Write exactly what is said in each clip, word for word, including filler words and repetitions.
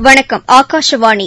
வணக்கம். ஆகாஷவாணி.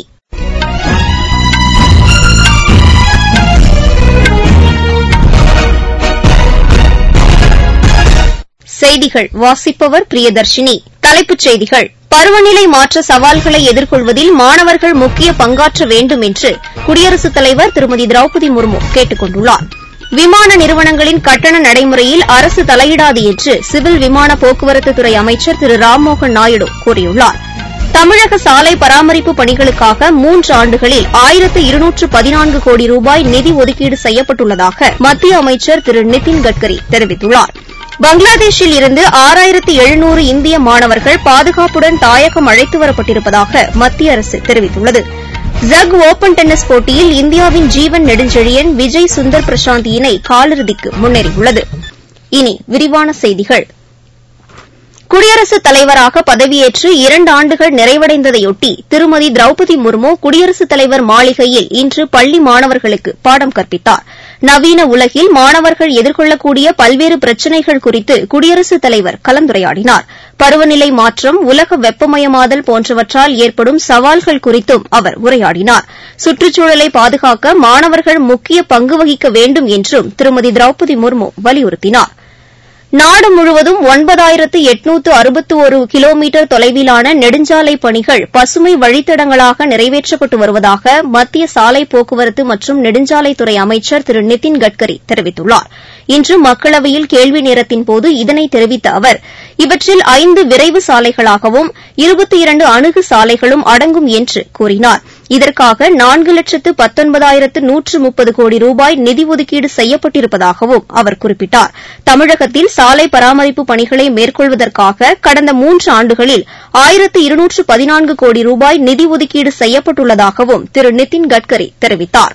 செய்திகள் வாசிப்பவர் பிரியதர்ஷினி. தலைப்புச் செய்திகள். பருவநிலை மாற்ற சவால்களை எதிர்கொள்வதில் மாணவர்கள் முக்கிய பங்காற்ற வேண்டும் என்று குடியரசுத் தலைவர் திருமதி திரௌபதி முர்மு கேட்டுக் கொண்டுள்ளார். விமான நிறுவனங்களின் கட்டண நடைமுறையில் அரசு தலையிடாது என்று சிவில் விமான போக்குவரத்துத்துறை அமைச்சர் திரு ராம்மோகன் நாயுடு கூறியுள்ளார். தமிழக சாலை பராமரிப்பு பணிகளுக்காக மூன்று ஆண்டுகளில் ஆயிரத்து இருநூற்று பதினான்கு கோடி ரூபாய் நிதி ஒதுக்கீடு செய்யப்பட்டுள்ளதாக மத்திய அமைச்சர் திரு நிதின் கட்கரி தெரிவித்துள்ளார். பங்களாதேஷில் இருந்து ஆறாயிரத்து எழுநூறு இந்திய மாணவர்கள் பாதுகாப்புடன் தாயகம் அழைத்து வரப்பட்டிருப்பதாக மத்திய அரசு தெரிவித்துள்ளது. ஜக் ஒபன் டென்னிஸ் போட்டியில் இந்தியாவின் ஜீவன் நெடுஞ்செழியன் விஜய் சுந்தர் பிரசாந்த் இணை காலிறுதிக்கு முன்னேறியுள்ளது. இனி விரிவான செய்திகள். குடியரசுத் தலைவராக பதவியேற்று இரண்டு ஆண்டுகள் நிறைவடைந்ததையொட்டி திருமதி திரௌபதி முர்மு குடியரசுத் தலைவர் மாளிகையில் இன்று பள்ளி மாணவர்களுக்கு பாடம் கற்பித்தார். நவீன உலகில் மாணவர்கள் எதிர்கொள்ளக்கூடிய பல்வேறு பிரச்சினைகள் குறித்து குடியரசுத் தலைவர் கலந்துரையாடினார். பருவநிலை மாற்றம், உலக வெப்பமயமாதல் போன்றவற்றால் ஏற்படும் சவால்கள் குறித்தும் அவர் உரையாடினார். சுற்றுச்சூழலை பாதுகாக்க மாணவர்கள் முக்கிய பங்கு வகிக்க வேண்டும் என்றும் திருமதி திரௌபதி முர்மு வலியுறுத்தினார். நாடு முழுவதும் ஒன்பதாயிரத்து எட்நூற்று அறுபத்தி ஒரு கிலோமீட்டர் தொலைவிலான நெடுஞ்சாலை பணிகள் பசுமை வழித்தடங்களாக நிறைவேற்றப்பட்டு வருவதாக மத்திய சாலை போக்குவரத்து மற்றும் நெடுஞ்சாலைத்துறை அமைச்சர் திரு நிதின் கட்கரி தெரிவித்துள்ளார். இன்று மக்களவையில் கேள்வி நேரத்தின்போது இதனை தெரிவித்த அவர், இவற்றில் ஐந்து விரைவு சாலைகளாகவும் இருபத்தி இரண்டு அணுகு சாலைகளும் அடங்கும் என்று கூறினார். இதற்காக நான்கு லட்சத்து பத்தொன்பதாயிரத்து நூற்று முப்பது கோடி ரூபாய் நிதி ஒதுக்கீடு செய்யப்பட்டிருப்பதாகவும் அவர் குறிப்பிட்டார். தமிழகத்தில் சாலை பராமரிப்பு பணிகளை மேற்கொள்வதற்காக கடந்த மூன்று ஆண்டுகளில் ஆயிரத்து இருநூற்று பதினான்கு கோடி ரூபாய் நிதி ஒதுக்கீடு செய்யப்பட்டுள்ளதாகவும் திரு நிதின் கட்கரி தெரிவித்தார்.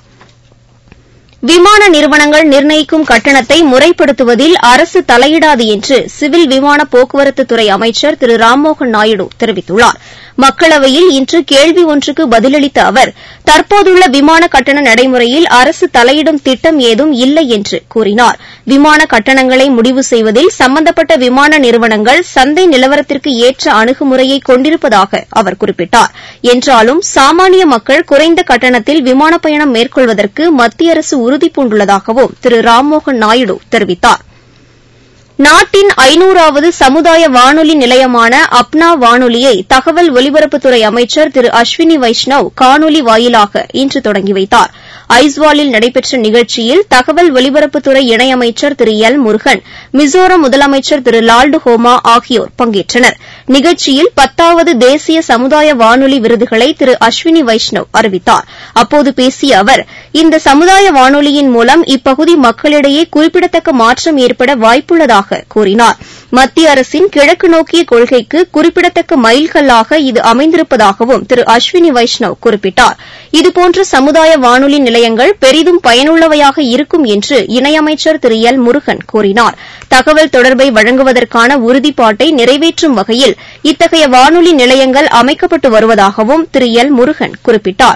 விமான நிறுவனங்கள் நிர்ணயிக்கும் கட்டணத்தை முறைப்படுத்துவதில் அரசு தலையிடாது என்று சிவில் விமான போக்குவரத்துத்துறை அமைச்சர் திரு ராம்மோகன் நாயுடு தெரிவித்துள்ளார். மக்களவையில் இன்று கேள்வி ஒன்றுக்கு பதிலளித்த அவர், தற்போதுள்ள விமான கட்டண நடைமுறையில் அரசு தலையிடும் திட்டம் ஏதும் இல்லை என்று கூறினார். விமான கட்டணங்களை முடிவு செய்வதில் சம்பந்தப்பட்ட விமான நிறுவனங்கள் சந்தை நிலவரத்திற்கு ஏற்ற அணுகுமுறையை கொண்டிருப்பதாக அவர் குறிப்பிட்டார். என்றாலும் சாமானிய மக்கள் குறைந்த கட்டணத்தில் விமான பயணம் மேற்கொள்வதற்கு மத்திய அரசு உறுதிபூண்டுள்ளதாகவும் திரு ராம்மோகன் நாயுடு தெரிவித்தார். நாட்டின் ஐநூறாவது சமுதாய வானொலி நிலையமான அப்னா வானொலியை தகவல் ஒலிபரப்புத்துறை அமைச்சர் திரு அஸ்வினி வைஷ்ணவ் காணொலி வாயிலாக இன்று தொடங்கி வைத்தார். ஐஸ்வாலில் நடைபெற்ற நிகழ்ச்சியில் தகவல் ஒலிபரப்புத்துறை இணையமைச்சர் திரு எல் முருகன், மிசோரம் முதலமைச்சர் திரு லால்டு ஹோமா ஆகியோர் பங்கேற்றனர். நிகழ்ச்சியில் பத்தாவது தேசிய சமுதாய வானொலி விருதுகளை திரு அஸ்வினி வைஷ்ணவ் அறிவித்தார். அப்போது பேசிய அவர், இந்த சமுதாய வானொலியின் மூலம் இப்பகுதி மக்களிடையே குறிப்பிடத்தக்க மாற்றம் ஏற்பட வாய்ப்புள்ளதாக கூறினார். மத்திய அரசின் கிழக்கு நோக்கிய கொள்கைக்கு குறிப்பிடத்தக்க மைல்கல்லாக இது அமைந்திருப்பதாகவும் திரு அஸ்வினி வைஷ்ணவ் குறிப்பிட்டார். இதுபோன்ற சமுதாய வானொலி நிலையங்கள் பெரிதும் பயனுள்ளவையாக இருக்கும் என்று இணையமைச்சர் திரு எல் முருகன் கூறினார். தகவல் தொடர்பை வழங்குவதற்கான உறுதிப்பாட்டை நிறைவேற்றும் வகையில் இத்தகைய வானொலி நிலையங்கள் அமைக்கப்பட்டு வருவதாகவும் திரு எல் முருகன் குறிப்பிட்டார்.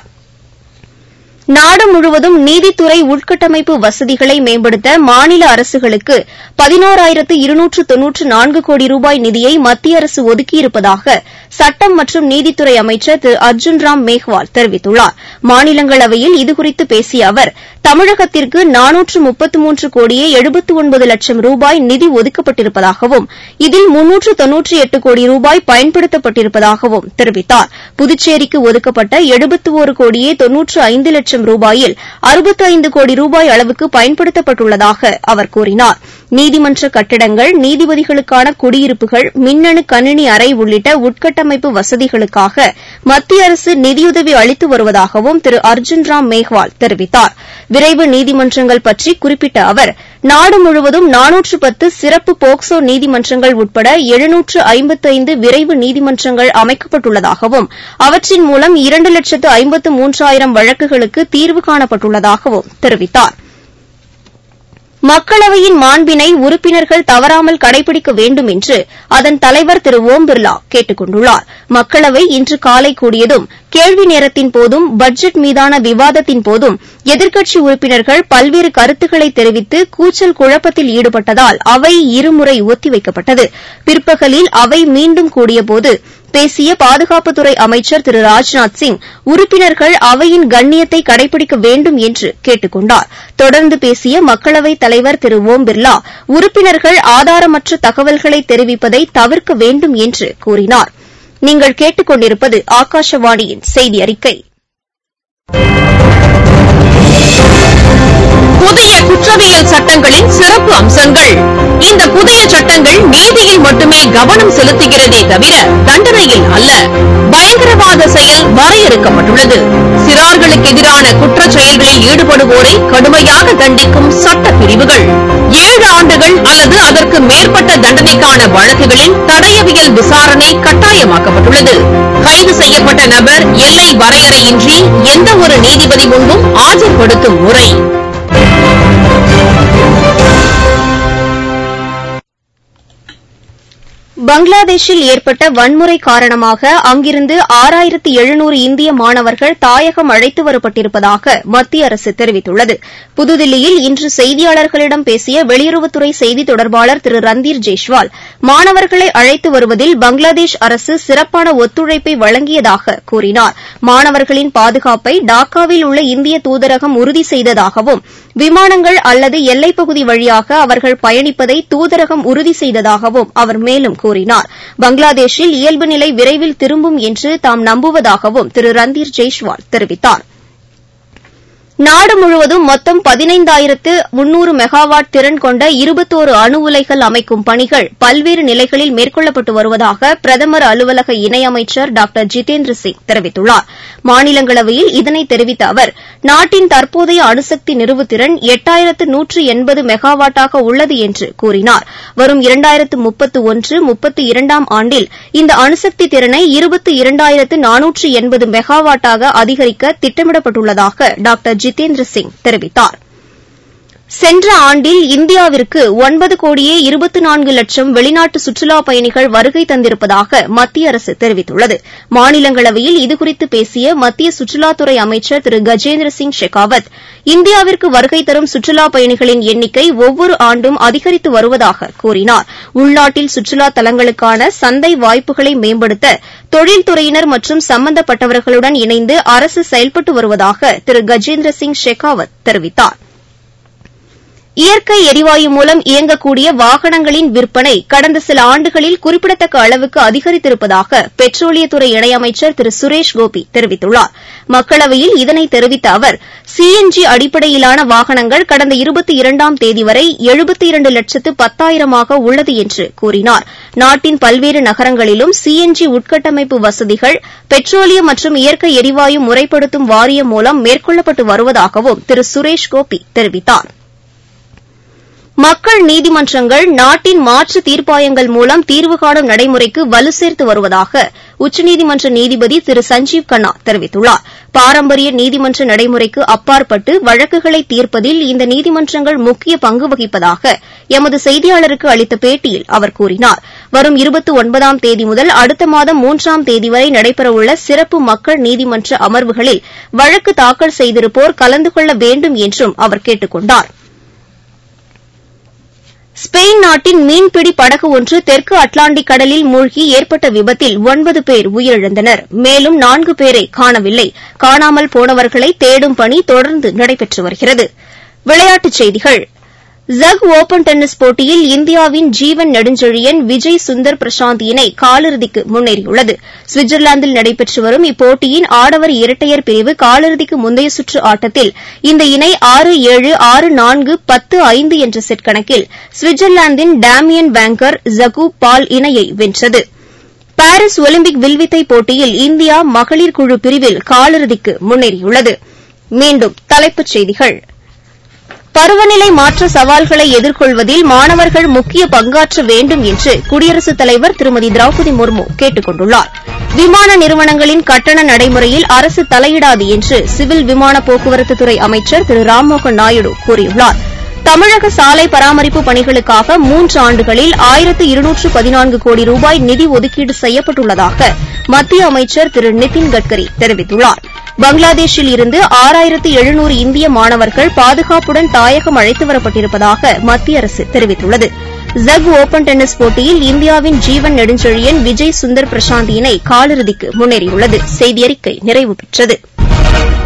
நாடு முழுவதும் நீதித்துறை உள்கட்டமைப்பு வசதிகளை மேம்படுத்த மாநில அரசுகளுக்கு பதினோராயிரத்து இருநூற்று தொன்னூற்று நான்கு கோடி ரூபாய் நிதியை மத்திய அரசு ஒதுக்கியிருப்பதாக சட்டம் மற்றும் நீதித்துறை அமைச்சர் திரு அர்ஜுன் ராம் மேஹ்வால் தெரிவித்துள்ளார். மாநிலங்களவையில் இதுகுறித்து பேசிய அவர், தமிழகத்திற்கு நானூற்று முப்பத்து மூன்று கோடியே எழுபத்து ஒன்பது லட்சம் ரூபாய் நிதி ஒதுக்கப்பட்டிருப்பதாகவும் இதில் முன்னூற்று தொன்னூற்றி எட்டு கோடி ரூபாய் பயன்படுத்தப்பட்டிருப்பதாகவும் தெரிவித்தார். புதுச்சேரிக்கு ஒதுக்கப்பட்ட எழுபத்து ஒரு கோடியே தொன்னூற்று ஐந்து லட்சம் ரூபாயில் அறுபத்தி ஐந்து கோடி ரூபாய் அளவுக்கு பயன்படுத்தப்பட்டுள்ளதாக அவர் கூறினார். நீதிமன்ற கட்டிடங்கள், நீதிபதிகளுக்கான குடியிருப்புகள், மின்னணு கணினி அறை உள்ளிட்ட உட்கட்டமைப்பு வசதிகளுக்காக மத்திய அரசு நிதியுதவி அளித்து வருவதாகவும் திரு அர்ஜுன் ராம் மேஹ்வால் தெரிவித்தார். விரைவு நீதிமன்றங்கள் பற்றி குறிப்பிட்ட அவர், நாடு முழுவதும் நானூற்று பத்து சிறப்பு போக்சோ நீதிமன்றங்கள் உட்பட எழுநூற்று ஐம்பத்தி ஐந்து விரைவு நீதிமன்றங்கள் அமைக்கப்பட்டுள்ளதாகவும் அவற்றின் மூலம் இரண்டு லட்சத்து ஐம்பத்து மூன்றாயிரம் வழக்குகளுக்கு தீர்வு காணப்பட்டுள்ளதாகவும் தெரிவித்தார். மக்களவையின் மாண்பினை உறுப்பினர்கள் தவறாமல் கடைபிடிக்க வேண்டும் என்று அதன் தலைவர் திரு ஓம் பிர்லா கேட்டுக் கொண்டுள்ளார். மக்களவை இன்று காலை கூடியதும் கேள்வி நேரத்தின் போதும் பட்ஜெட் மீதான விவாதத்தின் போதும் எதிர்க்கட்சி உறுப்பினர்கள் பல்வேறு கருத்துக்களை தெரிவித்து கூச்சல் குழப்பத்தில் ஈடுபட்டதால் அவை இருமுறை ஒத்திவைக்கப்பட்டது. பிற்பகலில் அவை மீண்டும் கூடியபோது பேசிய பாதுகாப்புத்துறை அமைச்சர் திரு ராஜ்நாத் சிங் உறுப்பினர்கள் அவையின் கண்ணியத்தை கடைபிடிக்க வேண்டும் என்று கேட்டுக் கொண்டார். தொடர்ந்து பேசிய மக்களவைத் தலைவர் திரு ஓம் பிர்லா உறுப்பினர்கள் ஆதாரமற்ற தகவல்களை தெரிவிப்பதை தவிர்க்க வேண்டும் என்று கூறினார். நீங்கள் கேட்டுக் கொண்டிருப்பது ஆகாஷவாணியின் செய்தி அறிக்கை. புதிய குற்றவியல் சட்டங்களின் சிறப்பு அம்சங்கள். இந்த புதிய சட்டங்கள் நீதியில் மட்டுமே கவனம் செலுத்துகிறதே தவிர தண்டனையில் அல்ல. பயங்கரவாத செயல் வரையறுக்கப்பட்டுள்ளது. சிறார்களுக்கு எதிரான குற்றச் செயல்களில் ஈடுபடுவோரை கடுமையாக தண்டிக்கும் சட்ட பிரிவுகள். ஏழு ஆண்டுகள் அல்லது அதற்கு மேற்பட்ட தண்டனைக்கான வழக்குகளில் தடயவியல் விசாரணை கட்டாயமாக்கப்பட்டுள்ளது. கைது செய்யப்பட்ட நபர் எல்லை வரையறையின்றி எந்தவொரு நீதிபதி முன்பும் ஆஜர்படுத்தும் முறை. பங்களாதேஷில் ஏற்பட்ட வன்முறை காரணமாக அங்கிருந்து ஆறாயிரத்து எழுநூறு இந்திய மாணவர்கள் தாயகம் அழைத்து வரப்பட்டிருப்பதாக மத்திய அரசு தெரிவித்துள்ளது. புதுதில்லியில் இன்று செய்தியாளர்களிடம் பேசிய வெளியுறவுத்துறை செய்தித் தொடர்பாளர் திரு ரந்தீர் ஜெய்ஸ்வால் மாணவர்களை அழைத்து வருவதில் பங்களாதேஷ் அரசு சிறப்பான ஒத்துழைப்பை வழங்கியதாக கூறினார். மாணவர்களின் பாதுகாப்பை டாக்காவில் உள்ள இந்திய தூதரகம் உறுதி செய்ததாகவும் விமானங்கள் அல்லது எல்லைப்பகுதி வழியாக அவர்கள் பயணிப்பதை தூதரகம் உறுதி செய்ததாகவும் அவர் மேலும் கூறினார். பங்களாதேஷில் இயல்பு நிலை விரைவில் திரும்பும் என்று தாம் நம்புவதாகவும் திரு ரந்தீர் ஜெய்ஸ்வால் தெரிவித்தார். நாடு முழுவதும் மொத்தம் பதினைந்தாயிரத்து முன்னூறு மெகாவாட் திறன் கொண்ட இருபத்தோரு அணு உலைகள் அமைக்கும் பணிகள் பல்வேறு நிலைகளில் மேற்கொள்ளப்பட்டு வருவதாக பிரதமர் அலுவலக இணையமைச்சர் டாக்டர் ஜிதேந்திர சிங் தெரிவித்துள்ளார். மாநிலங்களவையில் இதனை தெரிவித்த அவர் நாட்டின் தற்போதைய அணுசக்தி நிறுவுத்திறன் எட்டாயிரத்து நூற்று எண்பது மெகாவாட்டாக உள்ளது என்று கூறினார். வரும் இரண்டாயிரத்து முப்பத்து ஒன்று முப்பத்து இரண்டாம் ஆண்டில் இந்த அணுசக்தி திறனை இருபத்து இரண்டாயிரத்து நானூற்று எண்பது மெகாவாட்டாக அதிகரிக்க திட்டமிடப்பட்டுள்ளதாக டாக்டர் ஜிதேந்திர சிங் தெரிவித்தார். சென்ற ஆண்டில் இந்தியாவிற்கு ஒன்பது கோடியே இருபத்து நான்கு லட்சம் வெளிநாட்டு சுற்றுலாப் பயணிகள் வருகை தந்திருப்பதாக மத்திய அரசு தெரிவித்துள்ளது. மாநிலங்களவையில் இதுகுறித்து பேசிய மத்திய சுற்றுலாத்துறை அமைச்சர் திரு கஜேந்திர சிங் ஷெகாவத் இந்தியாவிற்கு வருகை தரும் சுற்றுலாப் பயணிகளின் எண்ணிக்கை ஒவ்வொரு ஆண்டும் அதிகரித்து வருவதாக கூறினார். உள்நாட்டில் சுற்றுலா தலங்களுக்கான சந்தை வாய்ப்புகளை மேம்படுத்த தொழில்துறையினர் மற்றும் சம்பந்தப்பட்டவர்களுடன் இணைந்து அரசு செயல்பட்டு வருவதாக திரு கஜேந்திர சிங் ஷெகாவத் தெரிவித்தார். இயற்கை எரிவாயு மூலம் இயங்கக்கூடிய வாகனங்களின் விற்பனை கடந்த சில ஆண்டுகளில் குறிப்பிடத்தக்க அளவுக்கு அதிகரித்திருப்பதாக பெட்ரோலியத்துறை இணையமைச்சர் திரு சுரேஷ் கோபி தெரிவித்துள்ளார். மக்களவையில் இதனை தெரிவித்த அவர் சிஎன்ஜி அடிப்படையிலான வாகனங்கள் கடந்த இருபத்தி இரண்டாம் தேதி வரை எழுபத்தி இரண்டு லட்சத்து பத்தாயிரமாக உள்ளது என்று கூறினார். நாட்டின் பல்வேறு நகரங்களிலும் சிஎன்ஜி உட்கட்டமைப்பு வசதிகள் பெட்ரோலியம் மற்றும் இயற்கை எரிவாயு முறைப்படுத்தும் வாரியம் மூலம் மேற்கொள்ளப்பட்டு வருவதாகவும் திரு சுரேஷ் கோபி தெரிவித்தார். மக்கள் நீதிமன்றங்கள் நாட்டின் மாற்று தீர்ப்பாயங்கள் மூலம் தீர்வு காணும் நடைமுறைக்கு வலு சேர்த்து வருவதாக உச்சநீதிமன்ற நீதிபதி திரு சஞ்சீவ் கண்ணா தெரிவித்துள்ளார். பாரம்பரிய நீதிமன்ற நடைமுறைக்கு அப்பாற்பட்டு வழக்குகளை தீர்ப்பதில் இந்த நீதிமன்றங்கள் முக்கிய பங்கு வகிப்பதாக எமது செய்தியாளருக்கு அளித்த பேட்டியில் அவர் கூறினார். வரும் இருபத்தி ஒன்பதாம் தேதி முதல் அடுத்த மாதம் மூன்றாம் தேதி வரை நடைபெறவுள்ள சிறப்பு மக்கள் நீதிமன்ற அமர்வுகளில் வழக்கு தாக்கல் செய்திருப்போர் கலந்து கொள்ள வேண்டும் என்றும் அவர் கேட்டுக் கொண்டார். ஸ்பெயின் நாட்டின் மீன்பிடி படகு ஒன்று தெற்கு அட்லாண்டிக் கடலில் மூழ்கி ஏற்பட்ட விபத்தில் ஒன்பது பேர் உயிரிழந்தனர். மேலும் நான்கு பேரை காணவில்லை. காணாமல் போனவர்களை தேடும் பணி தொடர்ந்து நடைபெற்று வருகிறது. விளையாட்டுச் செய்திகள். ஜக் ஒபன் டென்னிஸ் போட்டியில் இந்தியாவின் ஜீவன் நெடுஞ்செழியன் விஜய் சுந்தர் பிரசாந்த் இணை காலிறுதிக்கு முன்னேறியுள்ளது. சுவிட்சர்லாந்தில் நடைபெற்று வரும் இப்போட்டியின் ஆடவர் இரட்டையர் பிரிவு காலிறுதிக்கு முந்தைய சுற்று ஆட்டத்தில் இந்த இணை ஆறு ஏழு ஆறு நான்கு பத்து ஐந்து என்ற செட் கணக்கில் சுவிட்சர்லாந்தின் டேமியன் வேங்கர் ஜகூப் பால் இணையை வென்றது. பாரிஸ் ஒலிம்பிக் வில்வித்தை போட்டியில் இந்தியா மகளிர் குழு பிரிவில் காலிறுதிக்கு முன்னேறியுள்ளது. மீண்டும் தலைப்புச் செய்திகள். பருவநிலை மாற்ற சவால்களை எதிர்கொள்வதில் மாணவர்கள் முக்கிய பங்காற்ற வேண்டும் என்று குடியரசுத் தலைவர் திருமதி திரௌபதி முர்மு கேட்டுக் கொண்டுள்ளார். விமான நிறுவனங்களின் கட்டண நடைமுறையில் அரசு தலையிடாது என்று சிவில் விமான போக்குவரத்துத்துறை அமைச்சர் திரு ராம்மோகன் நாயுடு கூறியுள்ளார். தமிழக சாலை பராமரிப்பு பணிகளுக்காக மூன்று ஆண்டுகளில் ஆயிரத்து இருநூற்று பதினான்கு கோடி ரூபாய் நிதி ஒதுக்கீடு செய்யப்பட்டுள்ளதாக மத்திய அமைச்சர் திரு நிதின் கட்கரி தெரிவித்துள்ளார். பங்களாதேஷில் இருந்து ஆறாயிரத்து எழுநூறு இந்திய மாணவர்கள் பாதுகாப்புடன் தாயகம் அழைத்து வரப்பட்டிருப்பதாக மத்திய அரசு தெரிவித்துள்ளது. ஜக் ஒபன் டென்னிஸ் போட்டியில் இந்தியாவின் ஜீவன் நெடுஞ்செழியன் விஜய் சுந்தர் பிரசாந்த் இணை காலிறுதிக்கு முன்னேறியுள்ளது. செய்தியறிக்கை நிறைவு பெற்றது.